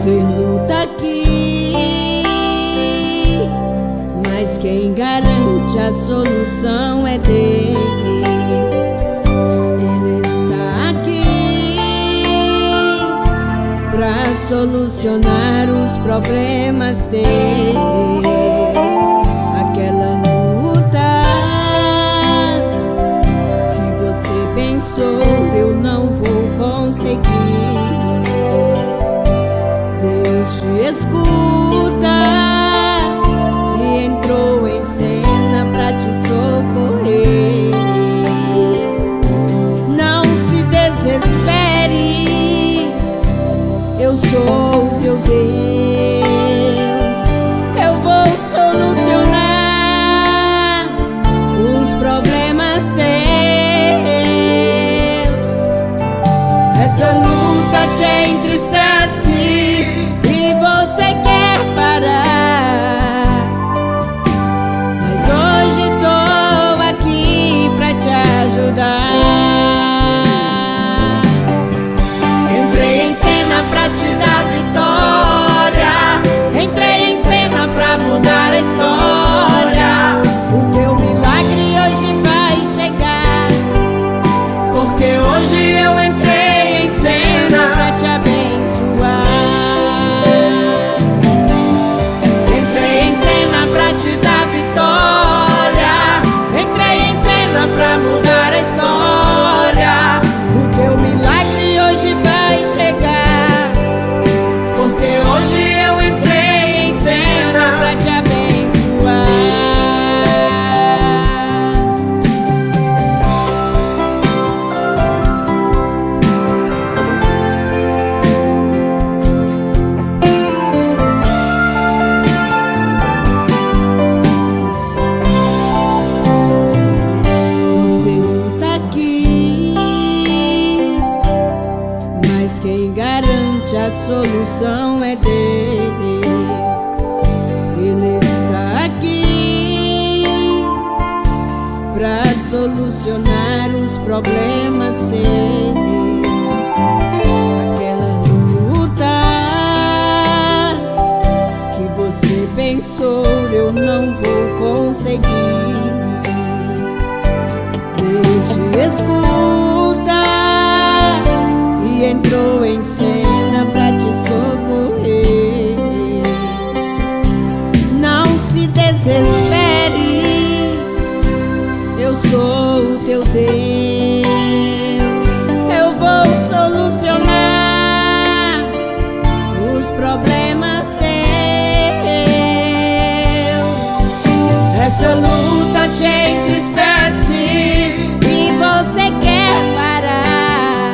Você luta aqui, mas quem garante a solução é Deus. Ele está aqui pra solucionar os problemas teus. Aquela luta que você pensou eu não vou conseguir, Deus te escuta e entrou em cena pra te socorrer. Não se desespere, eu sou o teu Deus. Eu vou solucionar os problemas teus. Essa luta te entristece e você quer parar, mas hoje estou aqui pra te ajudar. Entrei em cena pra te dar vitória, entrei em cena pra mudar a história. O teu milagre hoje vai chegar, porque hoje eu entrei em cena pra te abençoar. Entrei em cena pra te dar vitória, entrei em cena pra mudar a história. O teu milagre hoje vai chegar, porque hoje eu entrei em cena pra te abençoar. Você luta aqui, mas quem garante a solução é Deus. Ele está aqui pra solucionar os problemas teus. Aquela luta que você pensou eu não vou conseguir, Deus te escuta e entrou em cena pra te socorrer. Não se desespere, eu sou o teu Deus. Eu vou solucionar os problemas teus. Essa luta te entristece e você quer parar,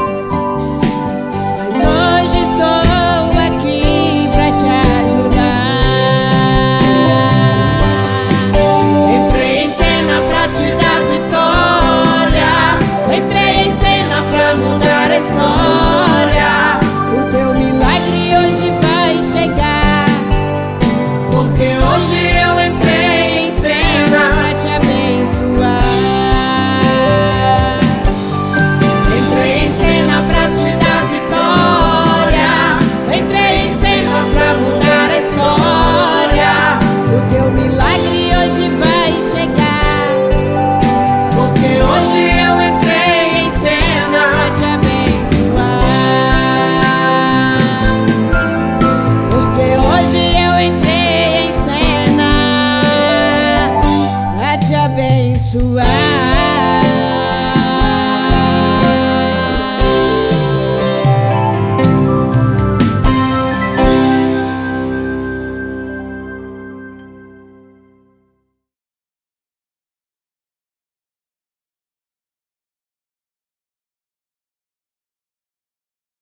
mas hoje estou aqui pra te ajudar. Entrei em cena pra te dar vitória, entrei em cena pra mudar a história. O teu milagre hoje vai chegar, porque hoje eu entrei em cena pra te abençoar. Entrei em cena pra te dar vitória, entrei em cena pra mudar a história. O teu milagre hoje vai chegar, porque hoje eu entrei em cena pra te abençoar. Porque hoje eu entrei em cena pra te abençoar.